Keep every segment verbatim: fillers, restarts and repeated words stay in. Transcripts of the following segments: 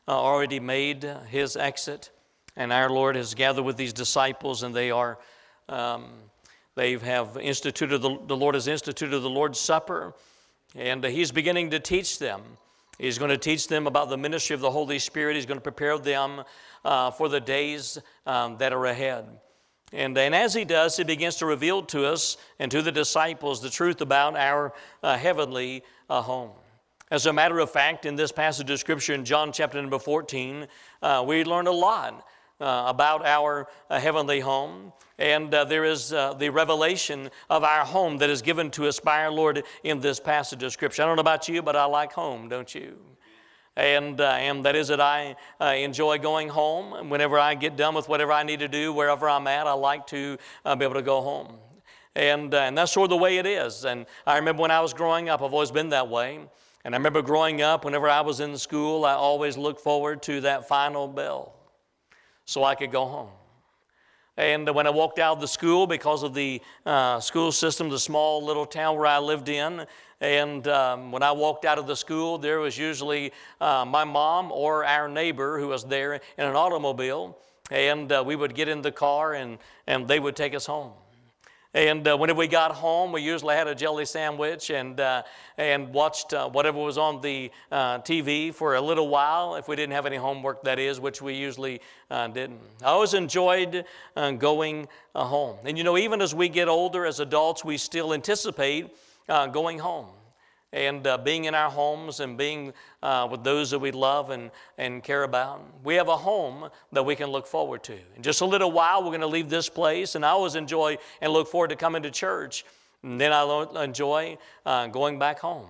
uh, already made his exit, and our Lord has gathered with these disciples, and they are, um, they have instituted, the, the Lord has instituted the Lord's Supper, and uh, he's beginning to teach them. He's going to teach them about the ministry of the Holy Spirit. He's going to prepare them uh, for the days um, that are ahead. And, and as he does, he begins to reveal to us and to the disciples the truth about our uh, heavenly uh, home. As a matter of fact, in this passage of Scripture in John chapter number fourteen, uh, we learn a lot uh, about our uh, heavenly home. And uh, there is uh, the revelation of our home that is given to us by our Lord in this passage of Scripture. I don't know about you, but I like home, don't you? And, uh, and that is that I uh, enjoy going home. And whenever I get done with whatever I need to do, wherever I'm at, I like to uh, be able to go home. And, uh, and that's sort of the way it is. And I remember when I was growing up, I've always been that way. And I remember growing up, whenever I was in school, I always looked forward to that final bell so I could go home. And when I walked out of the school, because of the uh, school system, the small little town where I lived in, and um, when I walked out of the school, there was usually uh, my mom or our neighbor who was there in an automobile, and uh, we would get in the car and, and they would take us home. And uh, whenever we got home, we usually had a jelly sandwich and uh, and watched uh, whatever was on the uh, T V for a little while, if we didn't have any homework, that is, which we usually uh, didn't. I always enjoyed uh, going uh, home. And you know, even as we get older, as adults, we still anticipate uh, going home and uh, being in our homes and being uh, with those that we love and, and care about. We have a home that we can look forward to. In just a little while, we're going to leave this place, and I always enjoy and look forward to coming to church. And then I enjoy uh, going back home.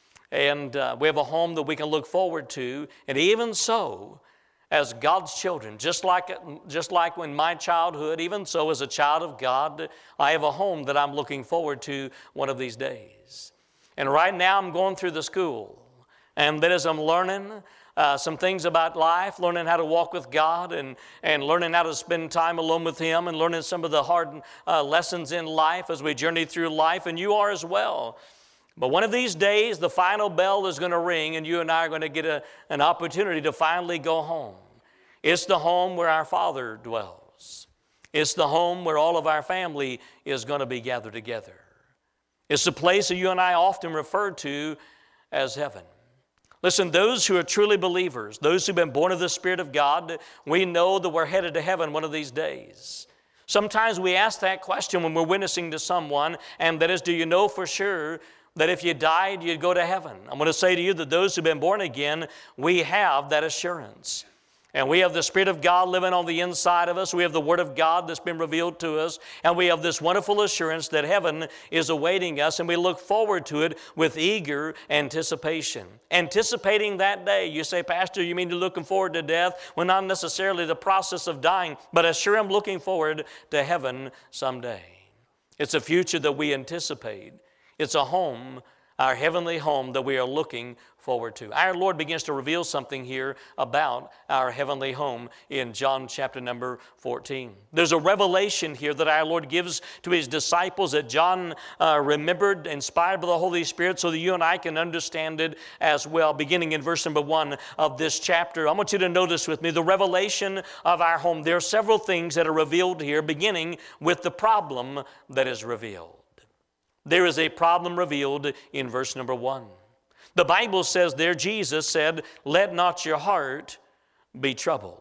And uh, we have a home that we can look forward to, and even so, as God's children, just like, just like in my childhood, even so as a child of God, I have a home that I'm looking forward to one of these days. And right now I'm going through the school. And that is I'm learning uh, some things about life, learning how to walk with God and, and learning how to spend time alone with Him and learning some of the hard uh, lessons in life as we journey through life. And you are as well. But one of these days, the final bell is going to ring and you and I are going to get a, an opportunity to finally go home. It's the home where our Father dwells. It's the home where all of our family is going to be gathered together. It's the place that you and I often refer to as heaven. Listen, those who are truly believers, those who've been born of the Spirit of God, we know that we're headed to heaven one of these days. Sometimes we ask that question when we're witnessing to someone, and that is, do you know for sure that if you died, you'd go to heaven? I'm going to say to you that those who've been born again, we have that assurance. And we have the Spirit of God living on the inside of us. We have the Word of God that's been revealed to us. And we have this wonderful assurance that heaven is awaiting us. And we look forward to it with eager anticipation. Anticipating that day. You say, Pastor, you mean you're looking forward to death? Well, not necessarily the process of dying, but I sure am looking forward to heaven someday. It's a future that we anticipate. It's a home, our heavenly home, that we are looking forward to. Our Lord begins to reveal something here about our heavenly home in John chapter number fourteen. There's a revelation here that our Lord gives to His disciples that John uh, remembered, inspired by the Holy Spirit, so that you and I can understand it as well. Beginning in verse number one of this chapter, I want you to notice with me the revelation of our home. There are several things that are revealed here, beginning with the problem that is revealed. There is a problem revealed in verse number one. The Bible says there, Jesus said, let not your heart be troubled.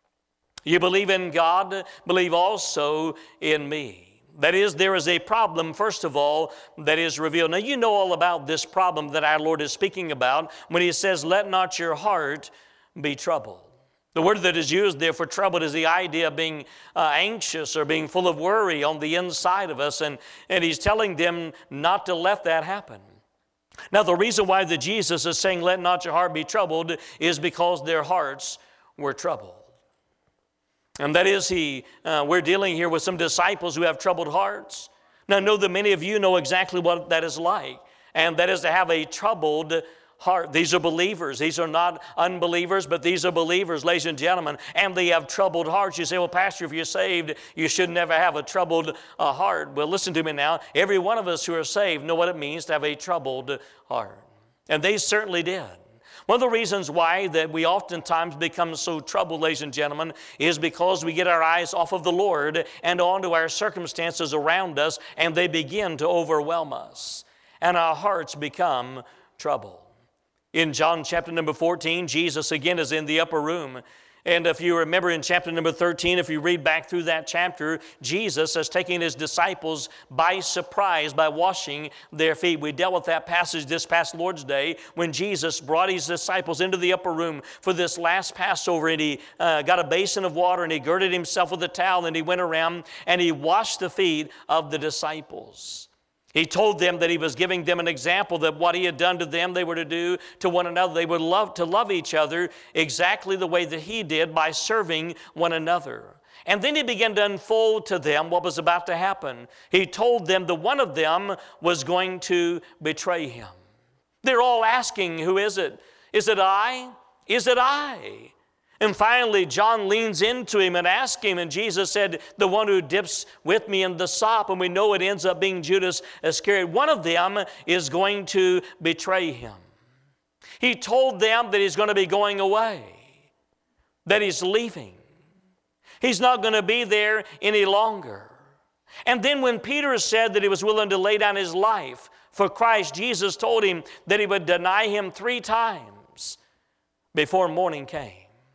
You believe in God, believe also in me. That is, there is a problem, first of all, that is revealed. Now, you know all about this problem that our Lord is speaking about when He says, let not your heart be troubled. The word that is used there for troubled is the idea of being uh, anxious or being full of worry on the inside of us. And, and He's telling them not to let that happen. Now, the reason why the Jesus is saying, let not your heart be troubled, is because their hearts were troubled. And that is, he, uh, we're dealing here with some disciples who have troubled hearts. Now, I know that many of you know exactly what that is like, and that is to have a troubled heart. These are believers. These are not unbelievers, but these are believers, ladies and gentlemen, and they have troubled hearts. You say, well, Pastor, if you're saved, you should never have a troubled uh, heart. Well, listen to me now. Every one of us who are saved know what it means to have a troubled heart. And they certainly did. One of the reasons why that we oftentimes become so troubled, ladies and gentlemen, is because we get our eyes off of the Lord and onto our circumstances around us, and they begin to overwhelm us, and our hearts become troubled. In John chapter number fourteen, Jesus again is in the upper room. And if you remember in chapter number thirteen, if you read back through that chapter, Jesus is taking his disciples by surprise by washing their feet. We dealt with that passage this past Lord's Day when Jesus brought his disciples into the upper room for this last Passover, and he uh, got a basin of water and he girded himself with a towel and he went around and he washed the feet of the disciples. He told them that he was giving them an example that what he had done to them, they were to do to one another. They would love to love each other exactly the way that he did by serving one another. And then he began to unfold to them what was about to happen. He told them that one of them was going to betray him. They're all asking, who is it? Is it I? Is it I? And finally, John leans into him and asks him, and Jesus said, the one who dips with me in the sop, and we know it ends up being Judas Iscariot. One of them is going to betray him. He told them that he's going to be going away, that he's leaving. He's not going to be there any longer. And then when Peter said that he was willing to lay down his life for Christ, Jesus told him that he would deny him three times before morning came.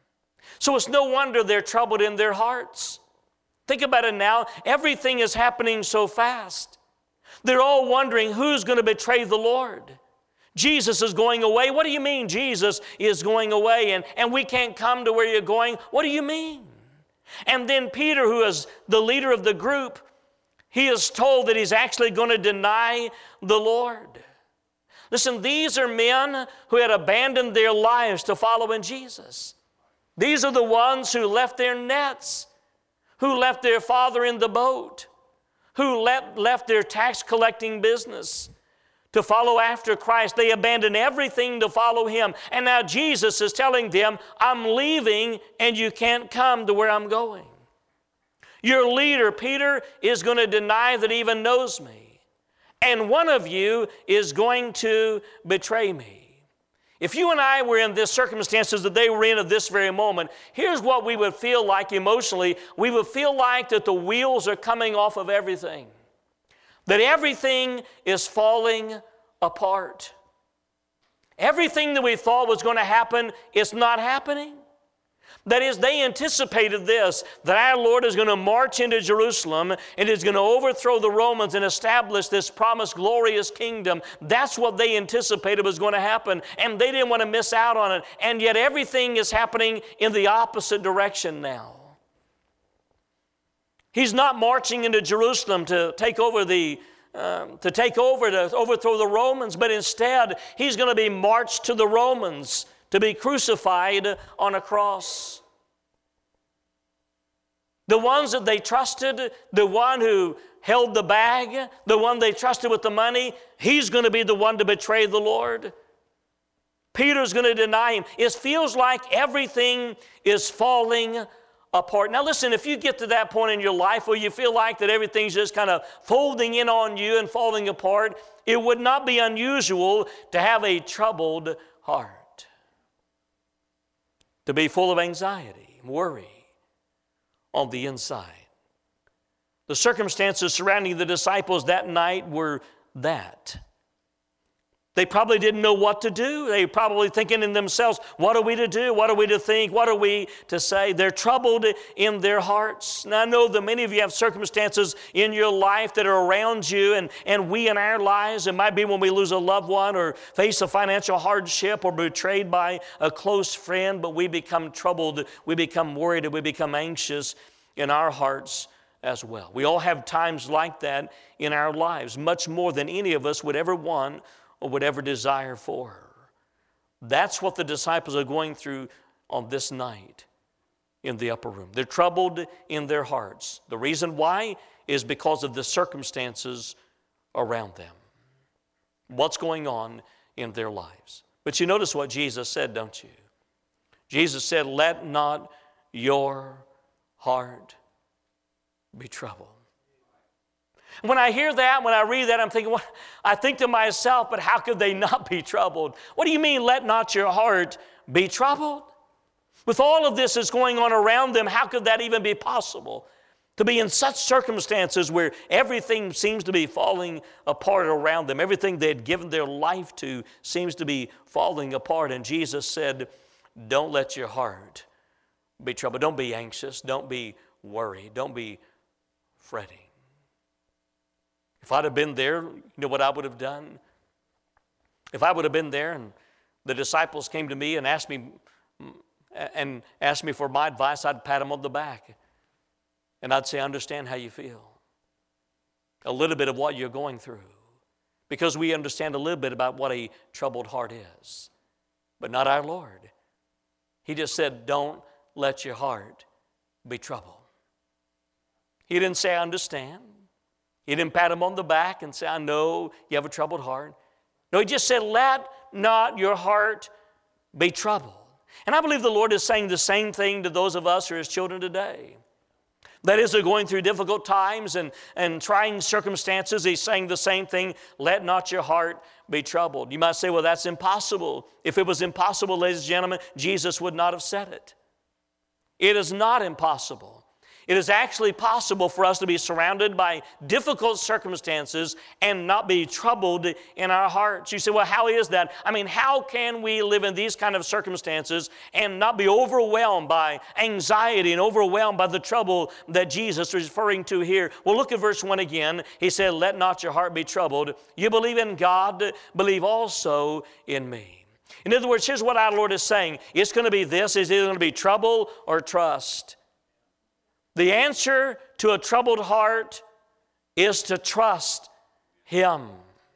So it's no wonder they're troubled in their hearts. Think about it now. Everything is happening so fast. They're all wondering who's going to betray the Lord. Jesus is going away. What do you mean Jesus is going away and, and we can't come to where you're going? What do you mean? And then Peter, who is the leader of the group, he is told that he's actually going to deny the Lord. Listen, these are men who had abandoned their lives to follow in Jesus. These are the ones who left their nets, who left their father in the boat, who left, left their tax collecting business to follow after Christ. They abandoned everything to follow him. And now Jesus is telling them, I'm leaving and you can't come to where I'm going. Your leader, Peter, is going to deny that he even knows me. And one of you is going to betray me. If you and I were in the circumstances that they were in at this very moment, here's what we would feel like emotionally. We would feel like that the wheels are coming off of everything, that everything is falling apart. Everything that we thought was going to happen is not happening. That is, they anticipated this, that our Lord is going to march into Jerusalem and is going to overthrow the Romans and establish this promised glorious kingdom. That's what they anticipated was going to happen, and they didn't want to miss out on it. And yet everything is happening in the opposite direction now. He's not marching into Jerusalem to take over the um, to take over, to overthrow the Romans, but instead he's going to be marched to the Romans to be crucified on a cross. The ones that they trusted, the one who held the bag, the one they trusted with the money, he's going to be the one to betray the Lord. Peter's going to deny him. It feels like everything is falling apart. Now listen, if you get to that point in your life where you feel like that everything's just kind of folding in on you and falling apart, it would not be unusual to have a troubled heart, to be full of anxiety, worry on the inside. The circumstances surrounding the disciples that night were that. They probably didn't know what to do. They were probably thinking in themselves, what are we to do? What are we to think? What are we to say? They're troubled in their hearts. Now I know that many of you have circumstances in your life that are around you, and, and we in our lives, it might be when we lose a loved one or face a financial hardship or betrayed by a close friend, but we become troubled, we become worried, and we become anxious in our hearts as well. We all have times like that in our lives, much more than any of us would ever want or would ever desire for her. That's what the disciples are going through on this night in the upper room. They're troubled in their hearts. The reason why is because of the circumstances around them. What's going on in their lives. But you notice what Jesus said, don't you? Jesus said, let not your heart be troubled. When I hear that, when I read that, I'm thinking, well, I think to myself, but how could they not be troubled? What do you mean, let not your heart be troubled? With all of this that's going on around them, how could that even be possible? To be in such circumstances where everything seems to be falling apart around them. Everything they had given their life to seems to be falling apart. And Jesus said, don't let your heart be troubled. Don't be anxious. Don't be worried. Don't be fretting. If I'd have been there, you know what I would have done? If I would have been there and the disciples came to me and asked me and asked me for my advice, I'd pat them on the back. And I'd say, I understand how you feel. A little bit of what you're going through. Because we understand a little bit about what a troubled heart is. But not our Lord. He just said, don't let your heart be troubled. He didn't say, I understand. He didn't pat him on the back and say, I know you have a troubled heart. No, he just said, let not your heart be troubled. And I believe the Lord is saying the same thing to those of us who are His children today. That is, they're going through difficult times and, and trying circumstances. He's saying the same thing, let not your heart be troubled. You might say, well, that's impossible. If it was impossible, ladies and gentlemen, Jesus would not have said it. It is not impossible. It is actually possible for us to be surrounded by difficult circumstances and not be troubled in our hearts. You say, well, how is that? I mean, how can we live in these kind of circumstances and not be overwhelmed by anxiety and overwhelmed by the trouble that Jesus is referring to here? Well, look at verse one again. He said, let not your heart be troubled. You believe in God, believe also in me. In other words, here's what our Lord is saying. It's going to be this. It's either going to be trouble or trust. The answer to a troubled heart is to trust Him.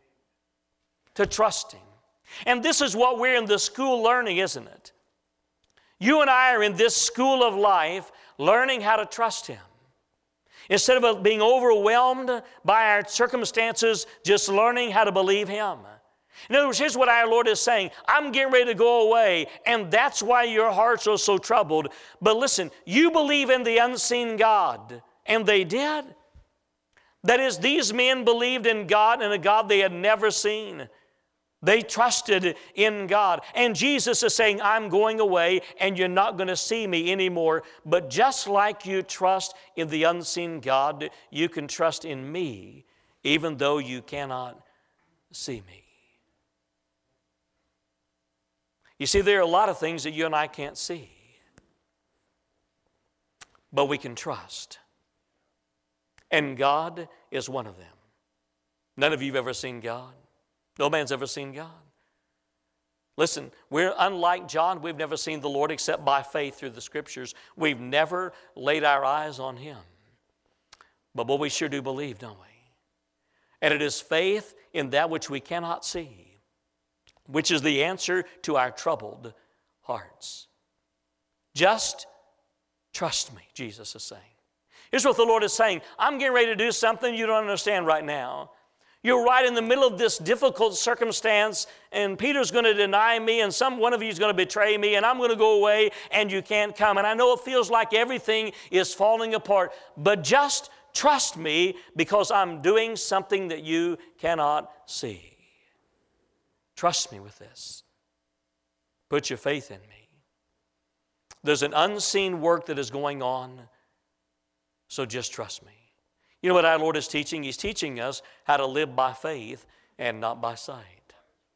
To trust Him. And this is what we're in the school learning, isn't it? You and I are in this school of life learning how to trust Him. Instead of being overwhelmed by our circumstances, just learning how to believe Him. In other words, here's what our Lord is saying. I'm getting ready to go away, and that's why your hearts are so troubled. But listen, you believe in the unseen God, and they did. That is, these men believed in God and a God they had never seen. They trusted in God. And Jesus is saying, I'm going away, and you're not going to see me anymore. But just like you trust in the unseen God, you can trust in me, even though you cannot see me. You see, there are a lot of things that you and I can't see, but we can trust. And God is one of them. None of you have ever seen God. No man's ever seen God. Listen, we're unlike John. We've never seen the Lord except by faith through the Scriptures. We've never laid our eyes on Him. But boy, we sure do believe, don't we? And it is faith in that which we cannot see, which is the answer to our troubled hearts. Just trust me, Jesus is saying. Here's what the Lord is saying. I'm getting ready to do something you don't understand right now. You're right in the middle of this difficult circumstance, and Peter's going to deny me, and some one of you is going to betray me, and I'm going to go away, and you can't come. And I know it feels like everything is falling apart, but just trust me because I'm doing something that you cannot see. Trust me with this. Put your faith in me. There's an unseen work that is going on, so just trust me. You know what our Lord is teaching? He's teaching us how to live by faith and not by sight.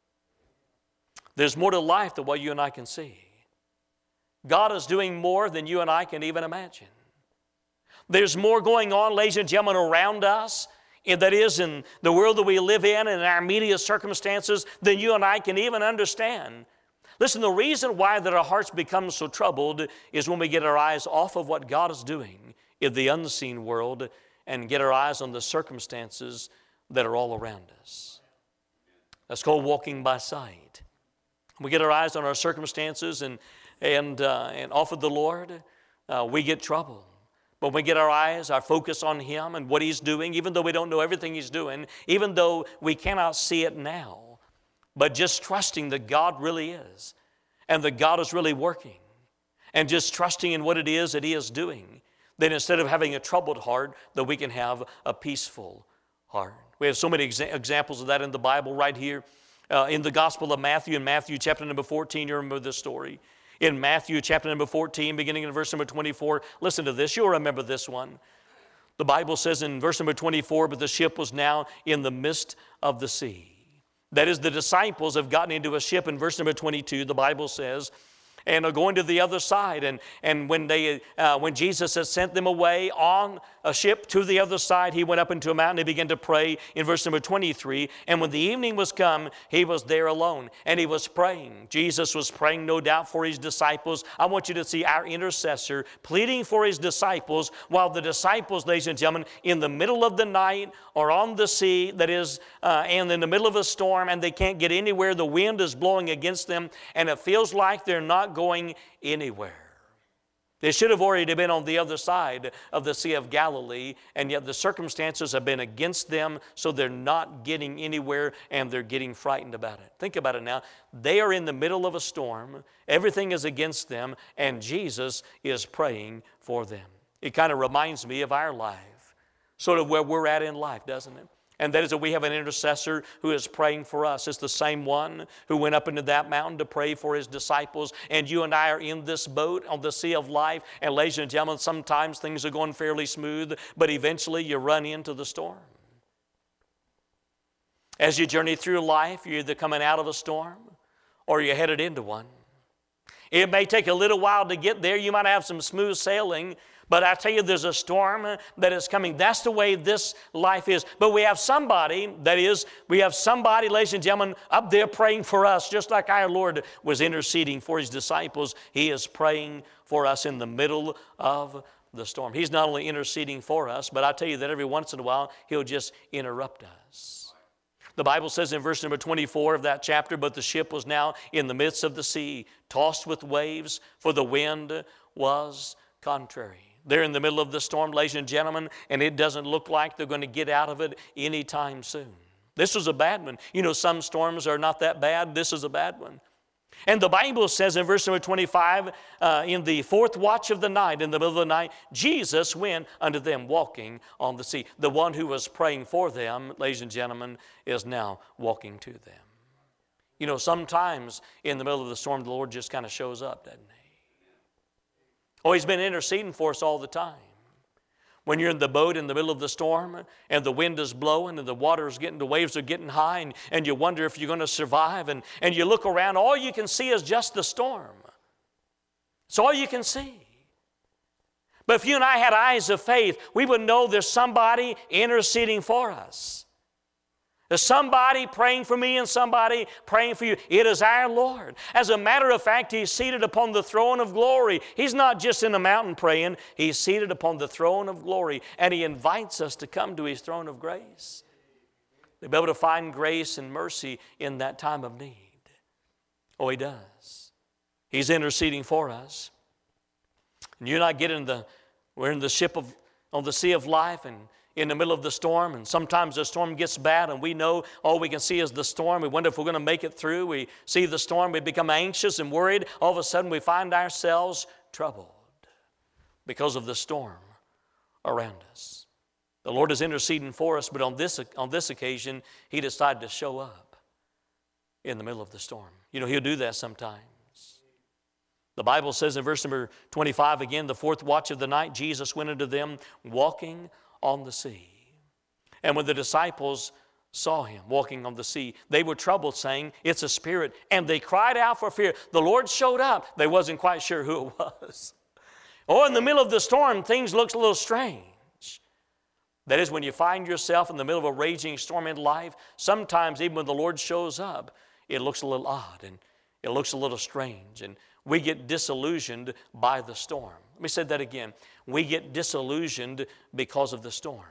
There's more to life than what you and I can see. God is doing more than you and I can even imagine. There's more going on, ladies and gentlemen, around us, and that is in the world that we live in and in our immediate circumstances, than you and I can even understand. Listen, the reason why that our hearts become so troubled is when we get our eyes off of what God is doing in the unseen world and get our eyes on the circumstances that are all around us. That's called walking by sight. We get our eyes on our circumstances and, and, uh, and off of the Lord, uh, we get troubled. But when we get our eyes, our focus on Him and what He's doing, even though we don't know everything He's doing, even though we cannot see it now, but just trusting that God really is and that God is really working and just trusting in what it is that He is doing, then instead of having a troubled heart, that we can have a peaceful heart. We have so many exa- examples of that in the Bible right here. Uh, in the Gospel of Matthew, in Matthew chapter number fourteen, you remember this story. In Matthew chapter number fourteen, beginning in verse number twenty-four, listen to this. You'll remember this one. The Bible says in verse number twenty-four, but the ship was now in the midst of the sea. That is, the disciples have gotten into a ship. In verse number twenty-two, the Bible says, and are going to the other side. And, and when, they, uh, when Jesus had sent them away on a ship to the other side, he went up into a mountain and began to pray in verse number twenty-three. And when the evening was come, he was there alone, and he was praying. Jesus was praying, no doubt, for his disciples. I want you to see our intercessor pleading for his disciples, while the disciples, ladies and gentlemen, in the middle of the night are on the sea, that is, uh, and in the middle of a storm, and they can't get anywhere. The wind is blowing against them, and it feels like they're not going anywhere. They should have already been on the other side of the Sea of Galilee, and yet the circumstances have been against them, so they're not getting anywhere, and they're getting frightened about it. Think about it now. They are in the middle of a storm. Everything is against them, and Jesus is praying for them. It kind of reminds me of our life, sort of where we're at in life, doesn't it? And that is that we have an intercessor who is praying for us. It's the same one who went up into that mountain to pray for his disciples. And you and I are in this boat on the sea of life. And ladies and gentlemen, sometimes things are going fairly smooth, but eventually you run into the storm. As you journey through life, you're either coming out of a storm or you're headed into one. It may take a little while to get there. You might have some smooth sailing, but I tell you, there's a storm that is coming. That's the way this life is. But we have somebody, that is, we have somebody, ladies and gentlemen, up there praying for us, just like our Lord was interceding for his disciples. He is praying for us in the middle of the storm. He's not only interceding for us, but I tell you that every once in a while, he'll just interrupt us. The Bible says in verse number twenty-four of that chapter, but the ship was now in the midst of the sea, tossed with waves, for the wind was contrary. They're in the middle of the storm, ladies and gentlemen, and it doesn't look like they're going to get out of it anytime soon. This was a bad one. You know, some storms are not that bad. This is a bad one. And the Bible says in verse number twenty-five, uh, in the fourth watch of the night, in the middle of the night, Jesus went unto them walking on the sea. The one who was praying for them, ladies and gentlemen, is now walking to them. You know, sometimes in the middle of the storm, the Lord just kind of shows up, doesn't he? Oh, he's been interceding for us all the time. When you're in the boat in the middle of the storm and the wind is blowing and the water is getting, the waves are getting high, and, and you wonder if you're going to survive, and, and you look around, all you can see is just the storm. It's all you can see. But if you and I had eyes of faith, we would know there's somebody interceding for us. There's somebody praying for me and somebody praying for you. It is our Lord. As a matter of fact, he's seated upon the throne of glory. He's not just in a mountain praying. He's seated upon the throne of glory, and he invites us to come to his throne of grace, to be able to find grace and mercy in that time of need. Oh, he does. He's interceding for us. And you and I get in the, we're in the ship of, on the sea of life, and in the middle of the storm, and sometimes the storm gets bad, and we know all we can see is the storm. We wonder if we're going to make it through. We see the storm, we become anxious and worried. All of a sudden we find ourselves troubled because of the storm around us. The Lord is interceding for us, but on this, on this occasion, he decided to show up in the middle of the storm. You know, he'll do that sometimes. The Bible says in verse number twenty-five, again, the fourth watch of the night, Jesus went unto them walking on the sea. And when the disciples saw him walking on the sea, they were troubled, saying, it's a spirit. And they cried out for fear. The Lord showed up. They wasn't quite sure who it was. Oh, in the middle of the storm, things looked a little strange. That is, when you find yourself in the middle of a raging storm in life, sometimes even when the Lord shows up, it looks a little odd and it looks a little strange, and we get disillusioned by the storm. Let me say that again. We get disillusioned because of the storm.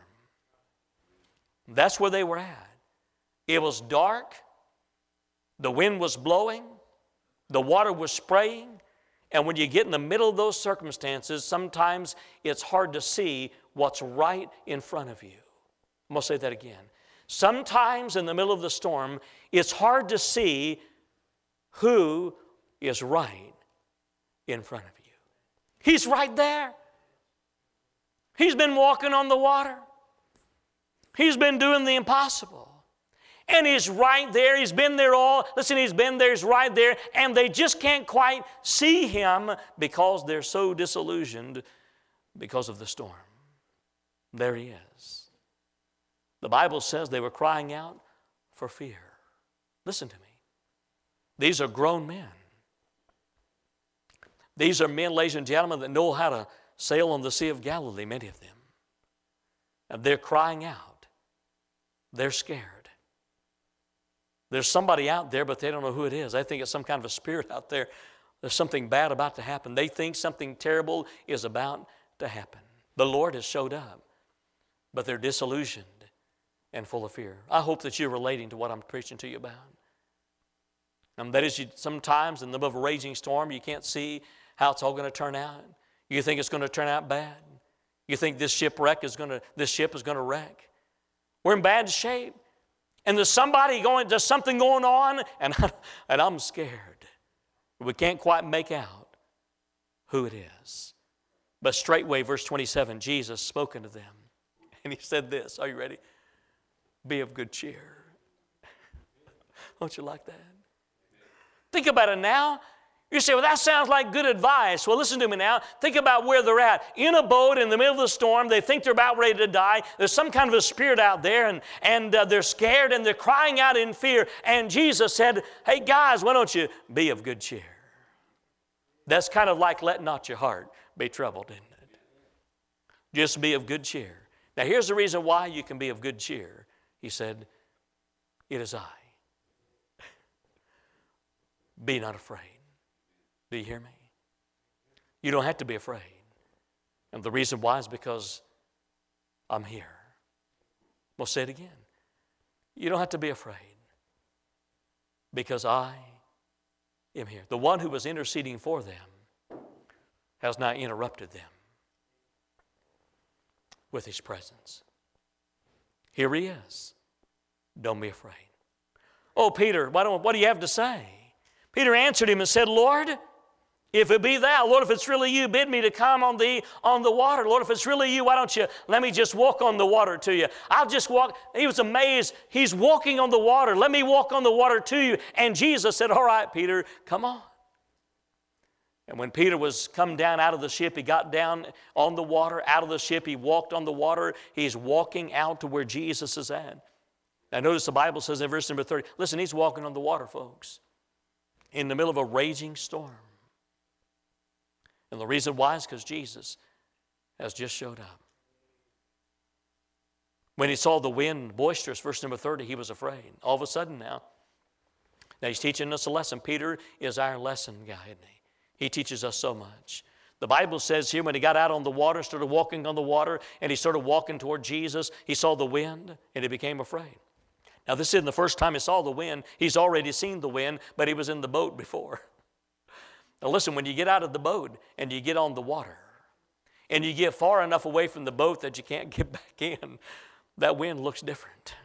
That's where they were at. It was dark. The wind was blowing. The water was spraying. And when you get in the middle of those circumstances, sometimes it's hard to see what's right in front of you. I'm going to say that again. Sometimes in the middle of the storm, it's hard to see who is right in front of you. He's right there. He's been walking on the water. He's been doing the impossible. And he's right there. He's been there all. Listen, he's been there. He's right there. And they just can't quite see him because they're so disillusioned because of the storm. There he is. The Bible says they were crying out for fear. Listen to me. These are grown men. These are men, ladies and gentlemen, that know how to sail on the Sea of Galilee, many of them. And they're crying out. They're scared. There's somebody out there, but they don't know who it is. They think it's some kind of a spirit out there. There's something bad about to happen. They think something terrible is about to happen. The Lord has showed up, but they're disillusioned and full of fear. I hope that you're relating to what I'm preaching to you about. And that is, you, sometimes in the middle of a raging storm, you can't see how it's all going to turn out. You think it's going to turn out bad. You think this shipwreck is going to, this ship is going to wreck. We're in bad shape. And there's somebody going, there's something going on, and, and I'm scared. We can't quite make out who it is. But straightway, verse twenty-seven, Jesus spoke unto them, and he said this. Are you ready? Be of good cheer. Don't you like that? Think about it now. You say, well, that sounds like good advice. Well, listen to me now. Think about where they're at. In a boat in the middle of the storm. They think they're about ready to die. There's some kind of a spirit out there, and, and uh, they're scared, and they're crying out in fear. And Jesus said, hey, guys, why don't you be of good cheer? That's kind of like let not your heart be troubled, isn't it? Just be of good cheer. Now, here's the reason why you can be of good cheer. He said, it is I. Be not afraid. Do you hear me? You don't have to be afraid. And the reason why is because I'm here. We'll say it again. You don't have to be afraid because I am here. The one who was interceding for them has not interrupted them with his presence. Here he is. Don't be afraid. Oh, Peter, why don't, what do you have to say? Peter answered him and said, Lord, if it be thou, Lord, if it's really you, bid me to come on thee on the water. Lord, if it's really you, why don't you let me just walk on the water to you? I'll just walk. He was amazed. He's walking on the water. Let me walk on the water to you. And Jesus said, all right, Peter, come on. And when Peter was come down out of the ship, he got down on the water, out of the ship. He walked on the water. He's walking out to where Jesus is at. Now notice the Bible says in verse number thirty, listen, he's walking on the water, folks, in the middle of a raging storm. And the reason why is because Jesus has just showed up. When he saw the wind boisterous, verse number thirty, he was afraid. All of a sudden now, now he's teaching us a lesson. Peter is our lesson guy, isn't he? He teaches us so much. The Bible says here when he got out on the water, started walking on the water, and he started walking toward Jesus, he saw the wind, and he became afraid. Now this isn't the first time he saw the wind. He's already seen the wind, but he was in the boat before. Now listen, when you get out of the boat and you get on the water and you get far enough away from the boat that you can't get back in, that wind looks different.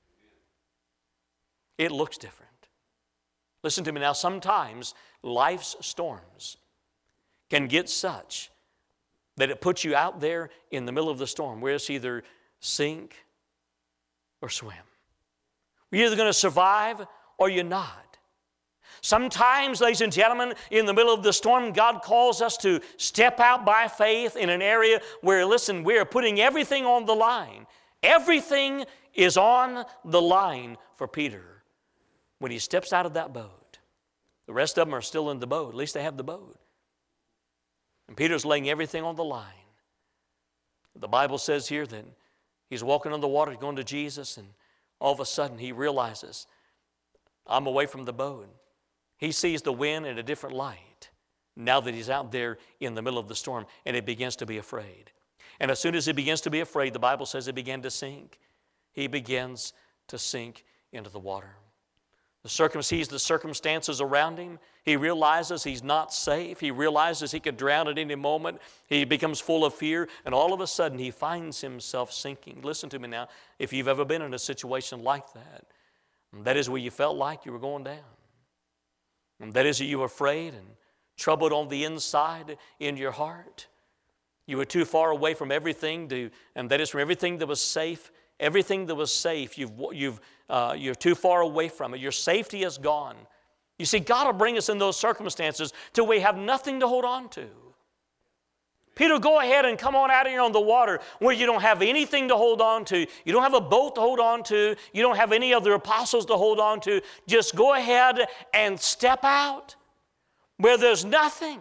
It looks different. Listen to me now, sometimes life's storms can get such that it puts you out there in the middle of the storm where it's either sink or swim. You're either going to survive or you're not. Sometimes, ladies and gentlemen, in the middle of the storm, God calls us to step out by faith in an area where, listen, we're putting everything on the line. Everything is on the line for Peter when he steps out of that boat. The rest of them are still in the boat. At least they have the boat. And Peter's laying everything on the line. The Bible says here that he's walking on the water, going to Jesus, and all of a sudden he realizes, I'm away from the boat. He sees the wind in a different light now that he's out there in the middle of the storm, and he begins to be afraid. And as soon as he begins to be afraid, the Bible says he began to sink. He begins to sink into the water. The circum sees the circumstances around him. He realizes he's not safe. He realizes he could drown at any moment. He becomes full of fear, and all of a sudden he finds himself sinking. Listen to me now. If you've ever been in a situation like that, that is where you felt like you were going down. And that is that you were afraid and troubled on the inside in your heart. You were too far away from everything to, and that is from everything that was safe everything that was safe, you've, you've, uh, you're too far away from it. Your safety is gone. You see, God will bring us in those circumstances till we have nothing to hold on to. Peter, go ahead and come on out of here on the water where you don't have anything to hold on to. You don't have a boat to hold on to. You don't have any other apostles to hold on to. Just go ahead and step out where there's nothing.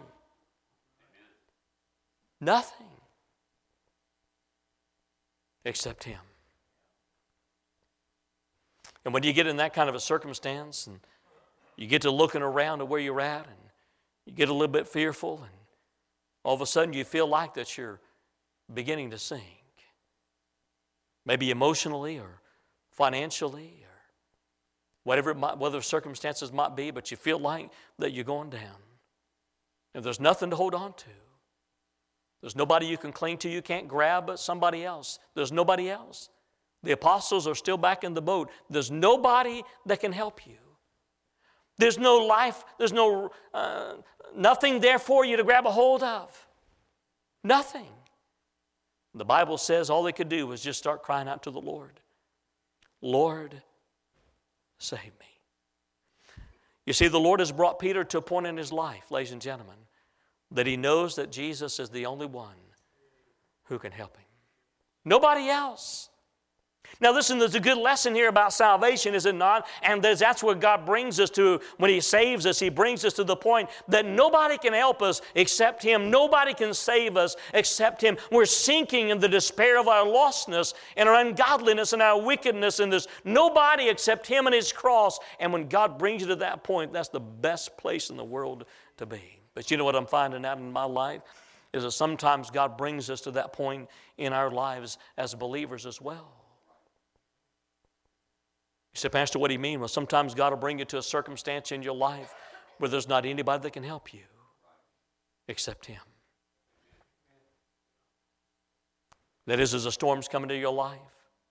Nothing except Him. And when you get in that kind of a circumstance and you get to looking around at where you're at and you get a little bit fearful and all of a sudden you feel like that you're beginning to sink. Maybe emotionally or financially or whatever it might, whatever circumstances might be, but you feel like that you're going down. And there's nothing to hold on to. There's nobody you can cling to. You can't grab but somebody else. There's nobody else. The apostles are still back in the boat. There's nobody that can help you. There's no life, there's no uh, nothing there for you to grab a hold of. Nothing. The Bible says all they could do was just start crying out to the Lord. Lord, save me. You see, the Lord has brought Peter to a point in his life, ladies and gentlemen, that he knows that Jesus is the only one who can help him. Nobody else. Now listen, there's a good lesson here about salvation, is it not? And that's where God brings us to. When He saves us, He brings us to the point that nobody can help us except Him. Nobody can save us except Him. We're sinking in the despair of our lostness and our ungodliness and our wickedness in this. Nobody except Him and His cross. And when God brings you to that point, that's the best place in the world to be. But you know what I'm finding out in my life? Is that sometimes God brings us to that point in our lives as believers as well. You say, Pastor, what do you mean? Well, sometimes God will bring you to a circumstance in your life where there's not anybody that can help you except Him. That is, as a storm's coming to your life,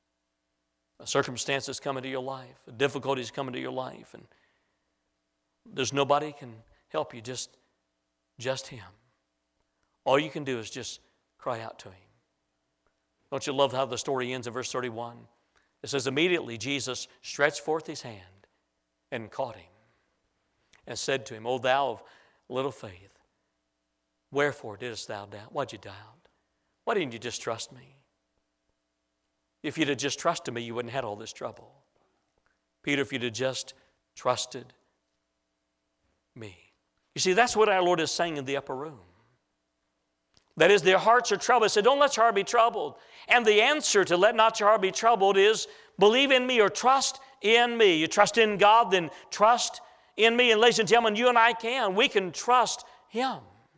a circumstance is coming to your life, a difficulty is coming to your life, and there's nobody can help you, just, just Him. All you can do is just cry out to Him. Don't you love how the story ends in verse thirty-one? It says, immediately Jesus stretched forth His hand and caught him and said to him, O thou of little faith, wherefore didst thou doubt? Why'd you doubt? Why didn't you just trust me? If you'd have just trusted me, you wouldn't have had all this trouble. Peter, if you'd have just trusted me. You see, that's what our Lord is saying in the upper room. That is, their hearts are troubled. He said, don't let your heart be troubled. And the answer to let not your heart be troubled is believe in me or trust in me. You trust in God, then trust in me. And ladies and gentlemen, you and I can. We can trust Him.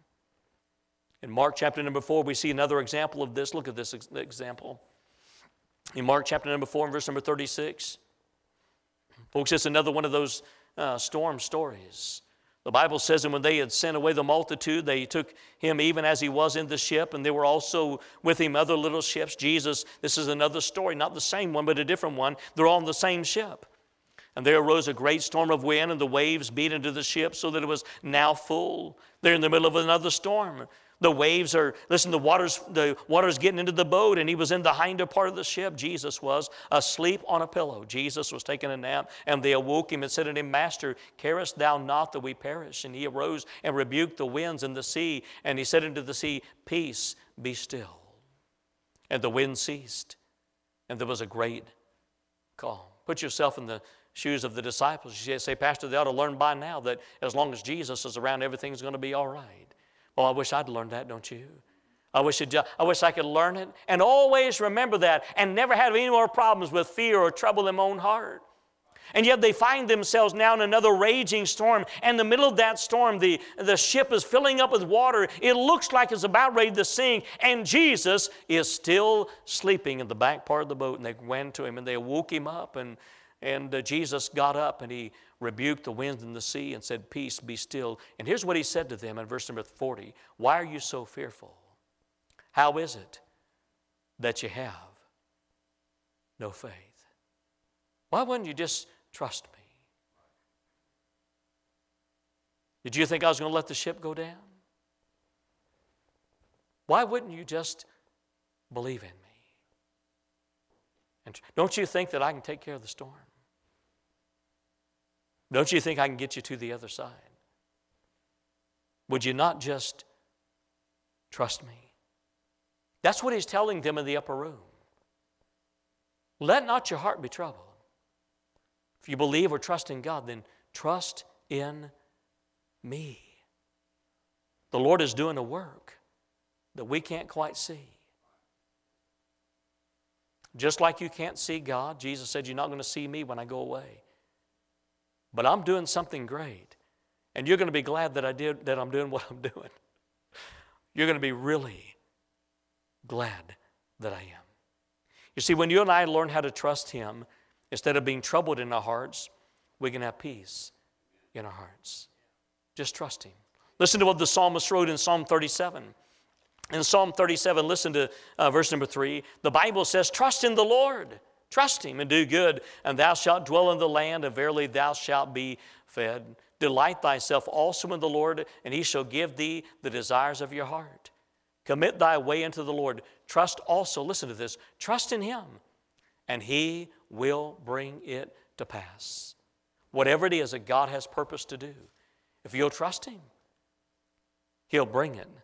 In Mark chapter number four, we see another example of this. Look at this ex- example. In Mark chapter number four and verse number thirty-six. Folks, it's another one of those uh, storm stories. The Bible says, and when they had sent away the multitude, they took Him even as He was in the ship, and there were also with Him other little ships. Jesus, this is another story, not the same one, but a different one. They're all on the same ship. And there arose a great storm of wind, and the waves beat into the ship so that it was now full. They're in the middle of another storm. The waves are, listen, the water's, the water's getting into the boat, and He was in the hinder part of the ship. Jesus was asleep on a pillow. Jesus was taking a nap, and they awoke Him and said unto Him, Master, carest thou not that we perish? And He arose and rebuked the winds and the sea, and He said unto the sea, Peace, be still. And the wind ceased, and there was a great calm. Put yourself in the shoes of the disciples. You say, Pastor, they ought to learn by now that as long as Jesus is around, everything's going to be all right. Oh, I wish I'd learned that, don't you? I wish, it, I wish I could learn it and always remember that and never have any more problems with fear or trouble in my own heart. And yet they find themselves now in another raging storm. And in the middle of that storm, the, the ship is filling up with water. It looks like it's about ready to sink. And Jesus is still sleeping in the back part of the boat. And they went to Him and they woke Him up. And, and uh, Jesus got up and He rebuked the winds and the sea and said, Peace, be still. And here's what He said to them in verse number forty. Why are you so fearful? How is it that you have no faith? Why wouldn't you just trust me? Did you think I was going to let the ship go down? Why wouldn't you just believe in me? And don't you think that I can take care of the storm? Don't you think I can get you to the other side? Would you not just trust me? That's what he's telling them in the upper room. Let not your heart be troubled. If you believe or trust in God, then trust in me. The Lord is doing a work that we can't quite see. Just like you can't see God, Jesus said, you're not going to see me when I go away. But I'm doing something great. And you're going to be glad that I did that I'm doing what I'm doing. You're going to be really glad that I am. You see, when you and I learn how to trust Him, instead of being troubled in our hearts, we can have peace in our hearts. Just trust Him. Listen to what the psalmist wrote in Psalm thirty-seven. In Psalm thirty-seven, listen to uh, verse number three. The Bible says, trust in the Lord. Trust Him and do good, and thou shalt dwell in the land, and verily thou shalt be fed. Delight thyself also in the Lord, and He shall give thee the desires of your heart. Commit thy way unto the Lord. Trust also, listen to this, trust in Him, and He will bring it to pass. Whatever it is that God has purpose to do, if you'll trust Him, He'll bring it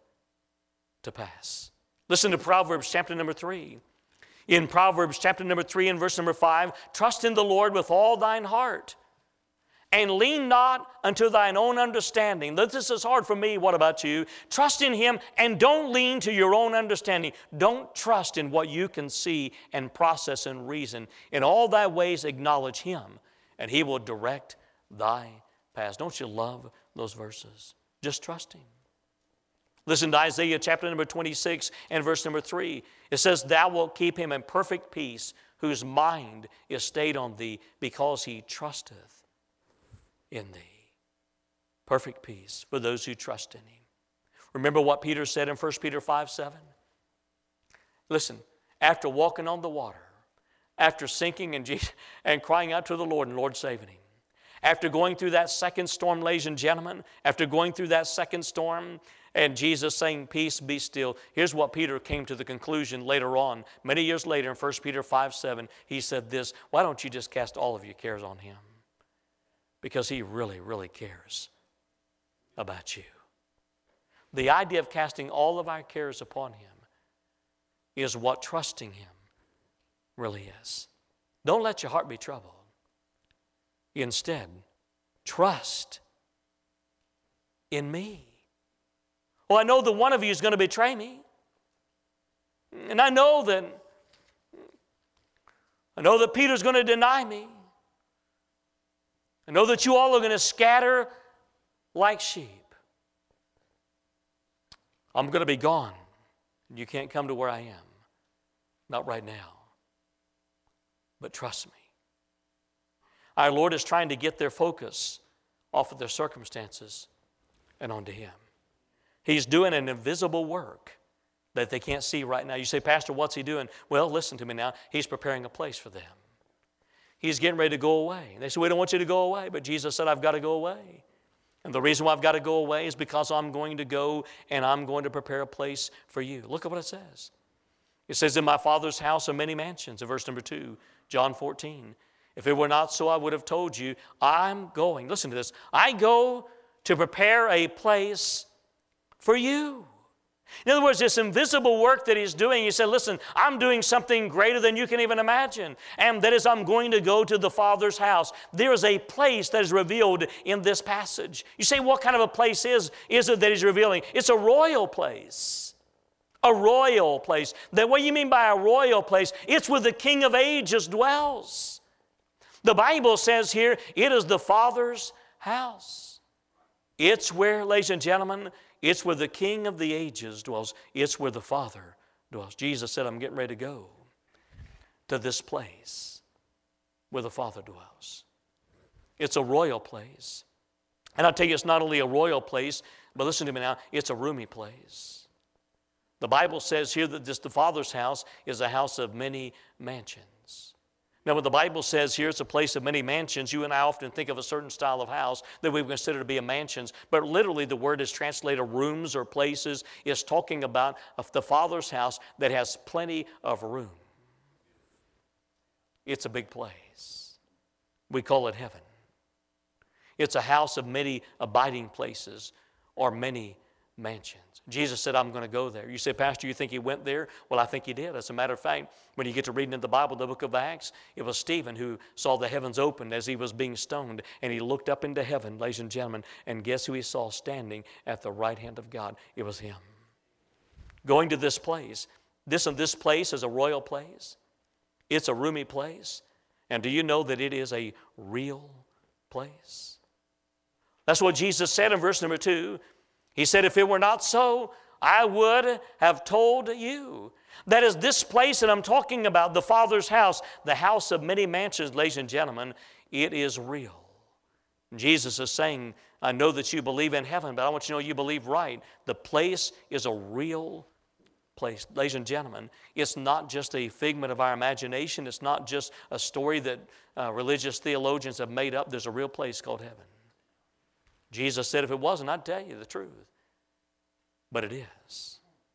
to pass. Listen to Proverbs chapter number three. In Proverbs chapter number three and verse number five, trust in the Lord with all thine heart, and lean not unto thine own understanding. This is hard for me. What about you? Trust in Him and don't lean to your own understanding. Don't trust in what you can see and process and reason. In all thy ways acknowledge Him, and He will direct thy paths. Don't you love those verses? Just trust Him. Listen to Isaiah chapter number twenty-six and verse number three. It says, thou wilt keep him in perfect peace, whose mind is stayed on thee, because he trusteth in thee. Perfect peace for those who trust in Him. Remember what Peter said in First Peter five seven? Listen, after walking on the water, after sinking and, Jesus, and crying out to the Lord and Lord saving him, after going through that second storm, ladies and gentlemen, after going through that second storm, and Jesus saying, peace, be still. Here's what Peter came to the conclusion later on. Many years later in First Peter five seven, he said this, why don't you just cast all of your cares on Him? Because He really, really cares about you. The idea of casting all of our cares upon Him is what trusting Him really is. Don't let your heart be troubled. Instead, trust in me. Well, I know that one of you is going to betray me. And I know that I know that Peter's going to deny me. I know that you all are going to scatter like sheep. I'm going to be gone. You can't come to where I am. Not right now. But trust me. Our Lord is trying to get their focus off of their circumstances and onto Him. He's doing an invisible work that they can't see right now. You say, Pastor, what's He doing? Well, listen to me now. He's preparing a place for them. He's getting ready to go away. And they say, we don't want you to go away. But Jesus said, I've got to go away. And the reason why I've got to go away is because I'm going to go and I'm going to prepare a place for you. Look at what it says. It says, in my Father's house are many mansions. In verse number two, John fourteen. If it were not so, I would have told you, I'm going. Listen to this. I go to prepare a place for you. In other words, this invisible work that He's doing, He said, listen, I'm doing something greater than you can even imagine. And that is, I'm going to go to the Father's house. There is a place that is revealed in this passage. You say, what kind of a place is, is it that He's revealing? It's a royal place. A royal place. Then what do you mean by a royal place? It's where the King of Ages dwells. The Bible says here, it is the Father's house. It's where, ladies and gentlemen, it's where the King of the ages dwells. It's where the Father dwells. Jesus said, I'm getting ready to go to this place where the Father dwells. It's a royal place. And I'll tell you, it's not only a royal place, but listen to me now, it's a roomy place. The Bible says here that this, the Father's house is a house of many mansions. Now, when the Bible says here it's a place of many mansions, you and I often think of a certain style of house that we consider to be a mansions. But literally the word is translated rooms or places. It's talking about the Father's house that has plenty of room. It's a big place. We call it heaven. It's a house of many abiding places or many mansions. Jesus said, I'm going to go there. You say, Pastor, you think he went there? Well, I think he did. As a matter of fact, when you get to reading in the Bible, the book of Acts, it was Stephen who saw the heavens opened as he was being stoned, and he looked up into heaven, ladies and gentlemen, and guess who he saw standing at the right hand of God? It was him. Going to this place. This and this place is a royal place. It's a roomy place. And do you know that it is a real place? That's what Jesus said in verse number two. He said, if it were not so, I would have told you. That is, this place that I'm talking about, the Father's house, the house of many mansions, ladies and gentlemen, it is real. Jesus is saying, I know that you believe in heaven, but I want you to know you believe right. The place is a real place. Ladies and gentlemen, it's not just a figment of our imagination. It's not just a story that uh, religious theologians have made up. There's a real place called heaven. Jesus said, if it wasn't, I'd tell you the truth. But it is.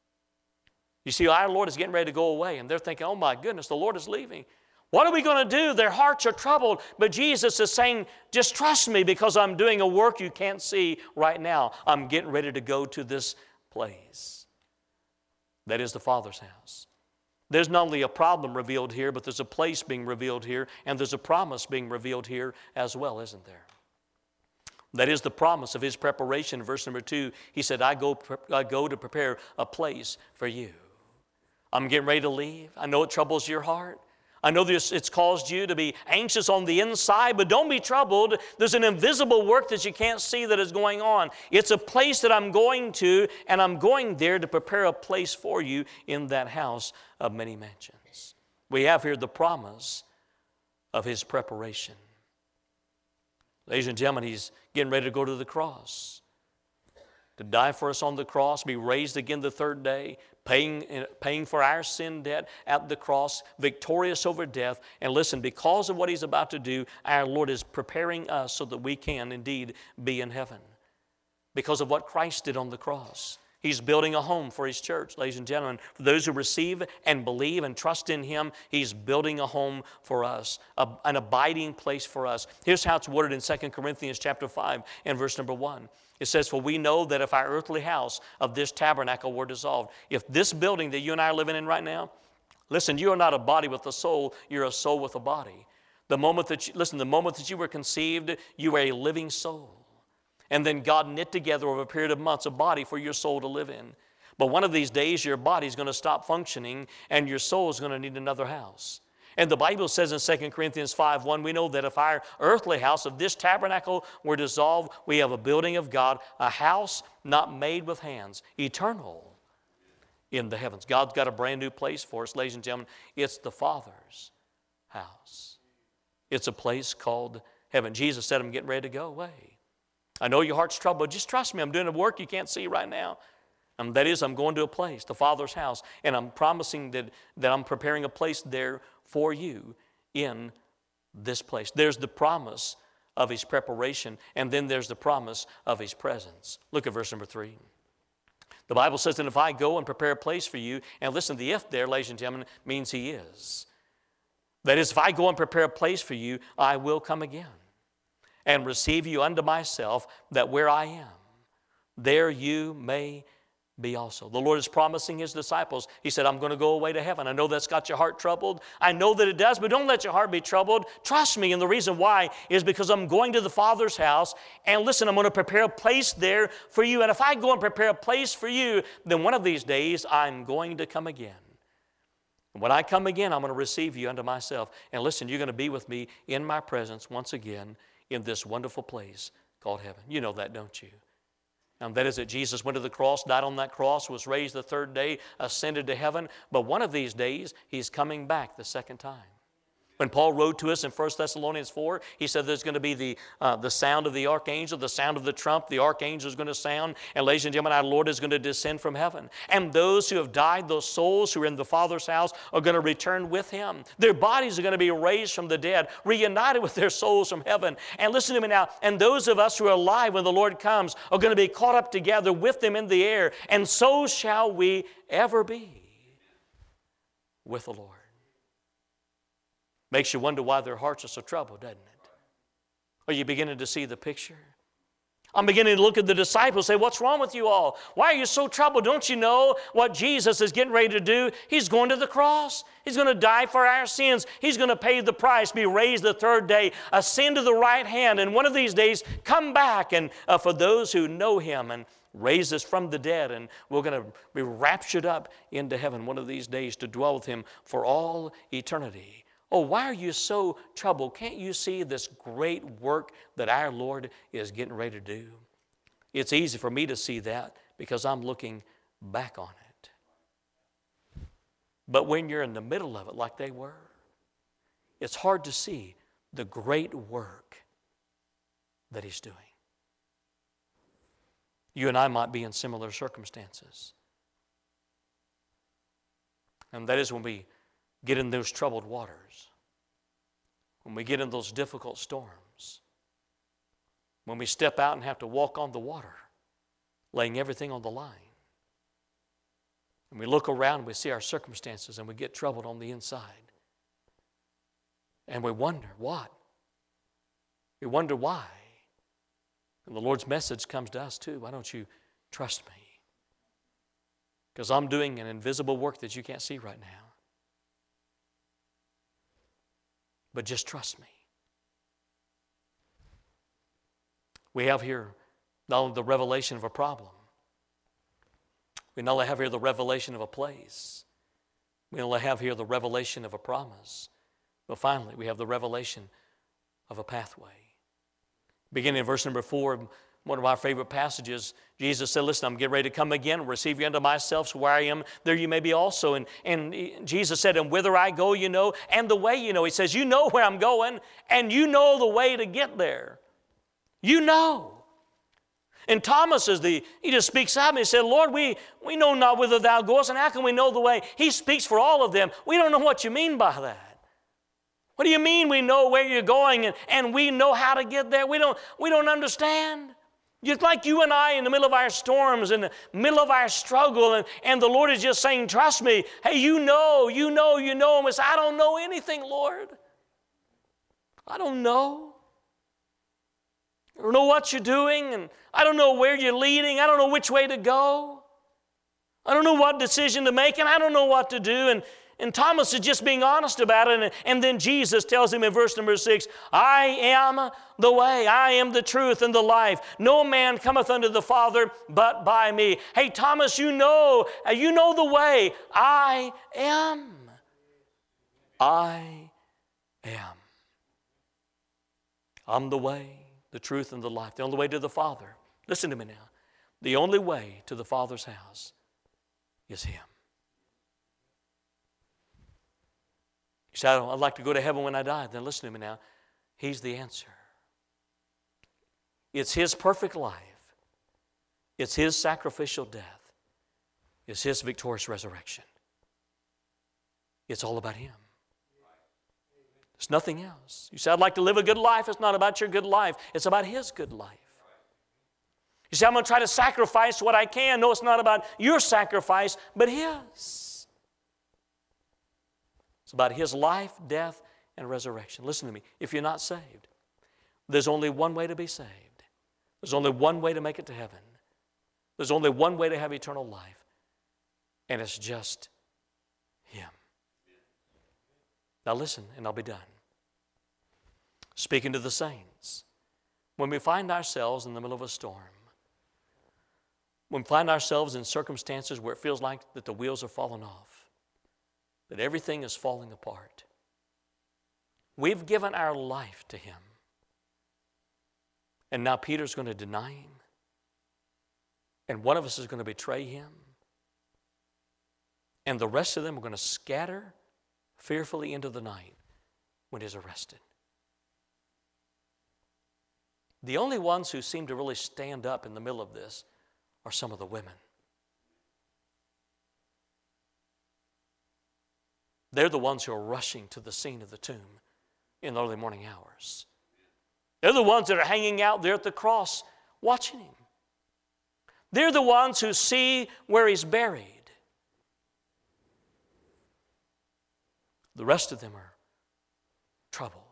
You see, our Lord is getting ready to go away, and they're thinking, oh my goodness, the Lord is leaving. What are we going to do? Their hearts are troubled. But Jesus is saying, just trust me because I'm doing a work you can't see right now. I'm getting ready to go to this place. That is the Father's house. There's not only a problem revealed here, but there's a place being revealed here, and there's a promise being revealed here as well, isn't there? That is the promise of his preparation. Verse number two, he said, I go, I go to prepare a place for you. I'm getting ready to leave. I know it troubles your heart. I know this, it's caused you to be anxious on the inside, but don't be troubled. There's an invisible work that you can't see that is going on. It's a place that I'm going to, and I'm going there to prepare a place for you in that house of many mansions. We have here the promise of his preparation. Ladies and gentlemen, he's getting ready to go to the cross, to die for us on the cross, be raised again the third day, paying, paying for our sin debt at the cross, victorious over death. And listen, because of what he's about to do, our Lord is preparing us so that we can indeed be in heaven. Because of what Christ did on the cross. He's building a home for his church, ladies and gentlemen. For those who receive and believe and trust in him, he's building a home for us, a, an abiding place for us. Here's how it's worded in Second Corinthians chapter five and verse number one. It says, for we know that if our earthly house of this tabernacle were dissolved, if this building that you and I are living in right now, listen, you are not a body with a soul, you're a soul with a body. The moment that you, listen, the moment that you were conceived, you were a living soul. And then God knit together over a period of months a body for your soul to live in. But one of these days, your body's going to stop functioning and your soul is going to need another house. And the Bible says in Second Corinthians five one, we know that if our earthly house of this tabernacle were dissolved, we have a building of God, a house not made with hands, eternal in the heavens. God's got a brand new place for us, ladies and gentlemen. It's the Father's house. It's a place called heaven. Jesus said, I'm getting ready to go away. I know your heart's troubled. Just trust me. I'm doing a work you can't see right now. Um, that is, I'm going to a place, the Father's house, and I'm promising that, that I'm preparing a place there for you in this place. There's the promise of his preparation, and then there's the promise of his presence. Look at verse number three. The Bible says that if I go and prepare a place for you, and listen, the if there, ladies and gentlemen, means he is. That is, if I go and prepare a place for you, I will come again and receive you unto myself, that where I am, there you may be also. The Lord is promising his disciples. He said, I'm going to go away to heaven. I know that's got your heart troubled. I know that it does, but don't let your heart be troubled. Trust me, and the reason why is because I'm going to the Father's house, and listen, I'm going to prepare a place there for you. And if I go and prepare a place for you, then one of these days I'm going to come again. And when I come again, I'm going to receive you unto myself. And listen, you're going to be with me in my presence once again in this wonderful place called heaven. You know that, don't you? And that is that Jesus went to the cross, died on that cross, was raised the third day, ascended to heaven. But one of these days, he's coming back the second time. When Paul wrote to us in First Thessalonians four, he said there's going to be the, uh, the sound of the archangel, the sound of the trump. The archangel is going to sound. And ladies and gentlemen, our Lord is going to descend from heaven. And those who have died, those souls who are in the Father's house, are going to return with him. Their bodies are going to be raised from the dead, reunited with their souls from heaven. And listen to me now. And those of us who are alive when the Lord comes are going to be caught up together with them in the air. And so shall we ever be with the Lord. Makes you wonder why their hearts are so troubled, doesn't it? Are you beginning to see the picture? I'm beginning to look at the disciples and say, what's wrong with you all? Why are you so troubled? Don't you know what Jesus is getting ready to do? He's going to the cross. He's going to die for our sins. He's going to pay the price, be raised the third day, ascend to the right hand, and one of these days come back. And uh, for those who know Him and raise us from the dead, and we're going to be raptured up into heaven one of these days to dwell with Him for all eternity. Oh, why are you so troubled? Can't you see this great work that our Lord is getting ready to do? It's easy for me to see that because I'm looking back on it. But when you're in the middle of it like they were, it's hard to see the great work that He's doing. You and I might be in similar circumstances. And that is when we get in those troubled waters, when we get in those difficult storms, when we step out and have to walk on the water, laying everything on the line. And we look around and we see our circumstances and we get troubled on the inside. And we wonder, what? We wonder why. And the Lord's message comes to us too. Why don't you trust me? Because I'm doing an invisible work that you can't see right now. But just trust me. We have here not only the revelation of a problem, we not only have here the revelation of a place, we not only have here the revelation of a promise, but finally we have the revelation of a pathway. Beginning in verse number four, one of our favorite passages, Jesus said, listen, I'm getting ready to come again, receive you unto myself, so where I am, there you may be also. And, and Jesus said, and whither I go, you know, and the way you know. He says, you know where I'm going, and you know the way to get there. You know. And Thomas is the, he just speaks out and he said, Lord, we, we know not whither thou goest, and how can we know the way? He speaks for all of them. We don't know what you mean by that. What do you mean we know where you're going and, and we know how to get there? We don't, we don't understand. Just like you and I in the middle of our storms, in the middle of our struggle, and, and the Lord is just saying, trust me. Hey, you know, you know, you know. And we say, I don't know anything, Lord. I don't know. I don't know what you're doing, and I don't know where you're leading. I don't know which way to go. I don't know what decision to make, and I don't know what to do. And And Thomas is just being honest about it. And, and then Jesus tells him in verse number six, I am the way, I am the truth and the life. No man cometh unto the Father but by me. Hey, Thomas, you know, you know the way. I am. I am. I'm the way, the truth, and the life. The only way to the Father. Listen to me now. The only way to the Father's house is Him. You say, I'd like to go to heaven when I die. Then listen to me now. He's the answer. It's His perfect life. It's His sacrificial death. It's His victorious resurrection. It's all about Him. It's nothing else. You say, I'd like to live a good life. It's not about your good life. It's about His good life. You say, I'm going to try to sacrifice what I can. No, it's not about your sacrifice, but His. It's about His life, death, and resurrection. Listen to me. If you're not saved, there's only one way to be saved. There's only one way to make it to heaven. There's only one way to have eternal life, and it's just Him. Now listen, and I'll be done. Speaking to the saints, when we find ourselves in the middle of a storm, when we find ourselves in circumstances where it feels like that the wheels are falling off, that everything is falling apart, we've given our life to Him. And now Peter's going to deny Him. And one of us is going to betray Him. And the rest of them are going to scatter fearfully into the night when He's arrested. The only ones who seem to really stand up in the middle of this are some of the women. They're the ones who are rushing to the scene of the tomb in the early morning hours. They're the ones that are hanging out there at the cross watching Him. They're the ones who see where He's buried. The rest of them are trouble.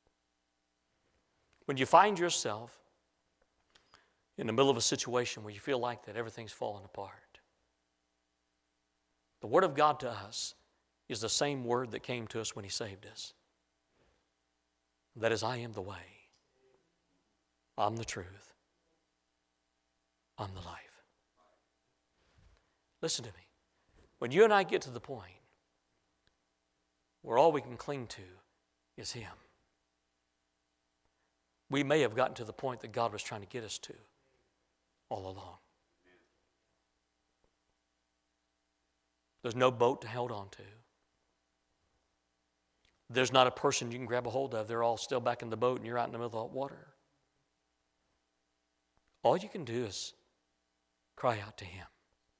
When you find yourself in the middle of a situation where you feel like that everything's falling apart, the Word of God to us is the same Word that came to us when He saved us. That is, I am the way. I'm the truth. I'm the life. Listen to me. When you and I get to the point where all we can cling to is Him, we may have gotten to the point that God was trying to get us to all along. There's no boat to hold on to. There's not a person you can grab a hold of. They're all still back in the boat and you're out in the middle of the water. All you can do is cry out to Him.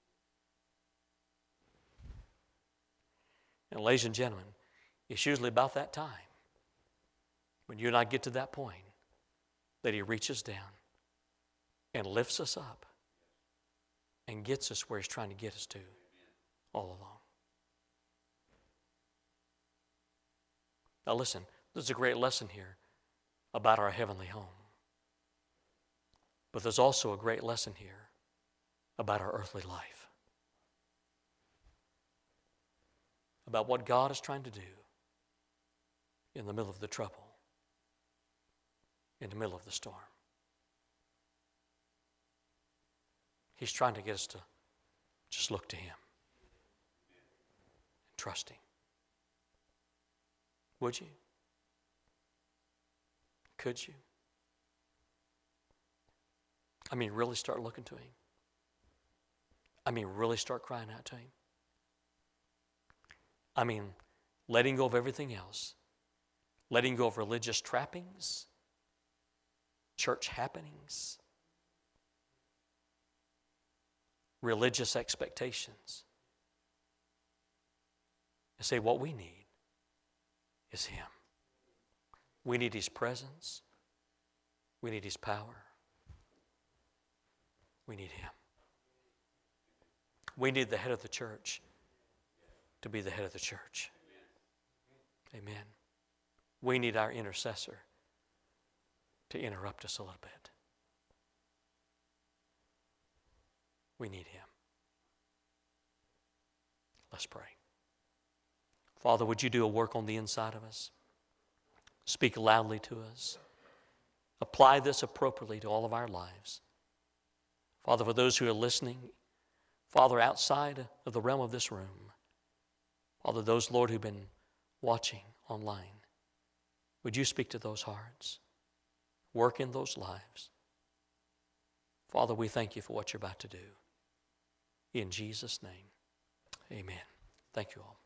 And ladies and gentlemen, it's usually about that time, when you and I get to that point, that He reaches down and lifts us up and gets us where He's trying to get us to all along. Now listen, there's a great lesson here about our heavenly home. But there's also a great lesson here about our earthly life. About what God is trying to do in the middle of the trouble, in the middle of the storm. He's trying to get us to just look to Him and trust Him. Would you? Could you? I mean, really start looking to Him. I mean, really start crying out to Him. I mean, letting go of everything else. Letting go of religious trappings, church happenings, religious expectations. And say, what we need is Him. We need His presence. We need His power. We need Him. We need the head of the church to be the head of the church. Amen. We need our intercessor to interrupt us a little bit. We need Him. Let's pray. Father, would You do a work on the inside of us? Speak loudly to us. Apply this appropriately to all of our lives. Father, for those who are listening, Father, outside of the realm of this room, Father, those, Lord, who've been watching online, would You speak to those hearts? Work in those lives. Father, we thank You for what You're about to do. In Jesus' name, amen. Thank you all.